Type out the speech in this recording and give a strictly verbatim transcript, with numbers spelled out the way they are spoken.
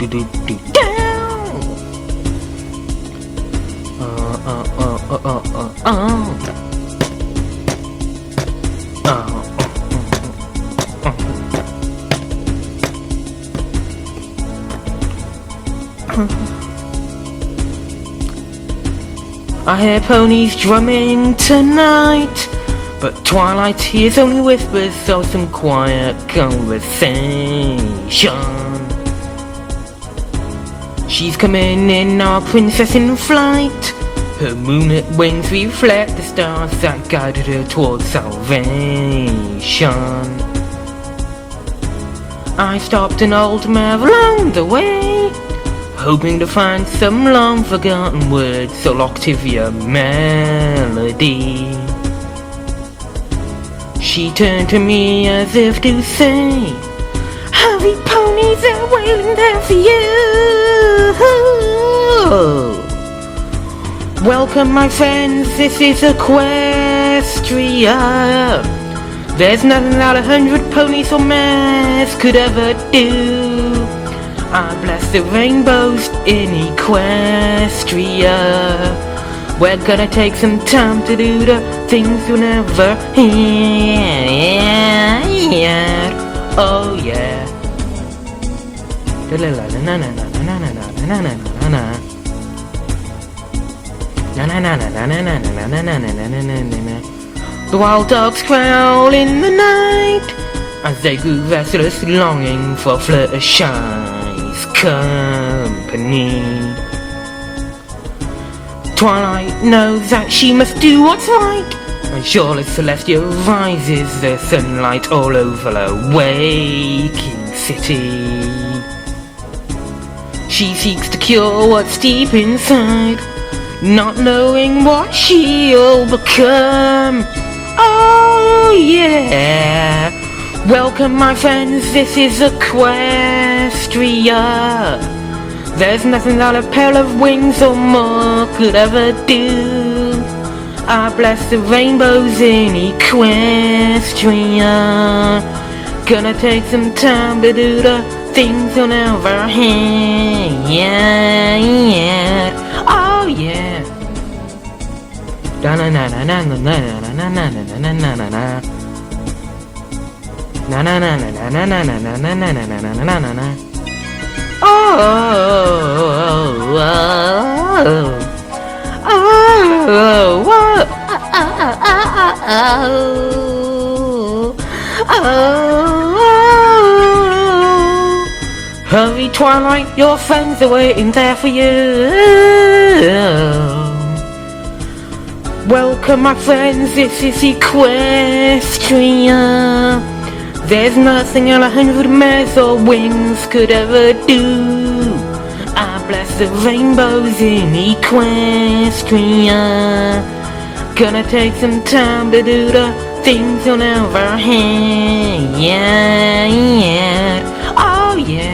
do do do down. Uh uh uh uh uh uh uh. I hear ponies drumming tonight, but Twilight hears only whispers of some quiet conversation. She's coming in, our princess in flight. Her moonlit wings reflect the stars that guided her towards salvation. I stopped an old mare along the way, hoping to find some long-forgotten words or Octavia melody. She turned to me as if to say, "Hurry, ponies, they're waiting there for you." Welcome, my friends, this is Equestria. There's nothing that a hundred ponies or mares could ever do. I bless the rainbows in Equestria. We're gonna take some time to do the things you never heard. Oh yeah. Na na na na na na na na na na na na. Na na na na na na na na na na na na na na. The wild dogs growl in the night as they grew restless, longing for Fluttershy's company. Twilight knows that she must do what's right, and surely Celestia rises the sunlight all over a waking city. She seeks to cure what's deep inside, not knowing what she'll become. Oh yeah! Welcome, my friends, this is Equestria. There's nothing that a pair of wings or more could ever do. I bless the rainbows in Equestria. Gonna take some time to do the things you'll never hear. Yeah, yeah. Oh yeah. Da na na na na na na na na na na na na na na. Na na na na na na na na na na na na na na na na. Oh, oh, oh, oh, oh, oh. Hurry, Twilight, your friends are waiting there for you. Welcome, my friends, this is Equestria. There's nothing a hundred mares or wings could ever do. I bless the rainbows in Equestria. Gonna take some time to do the things you'll never hear. Yeah, yeah. Oh yeah.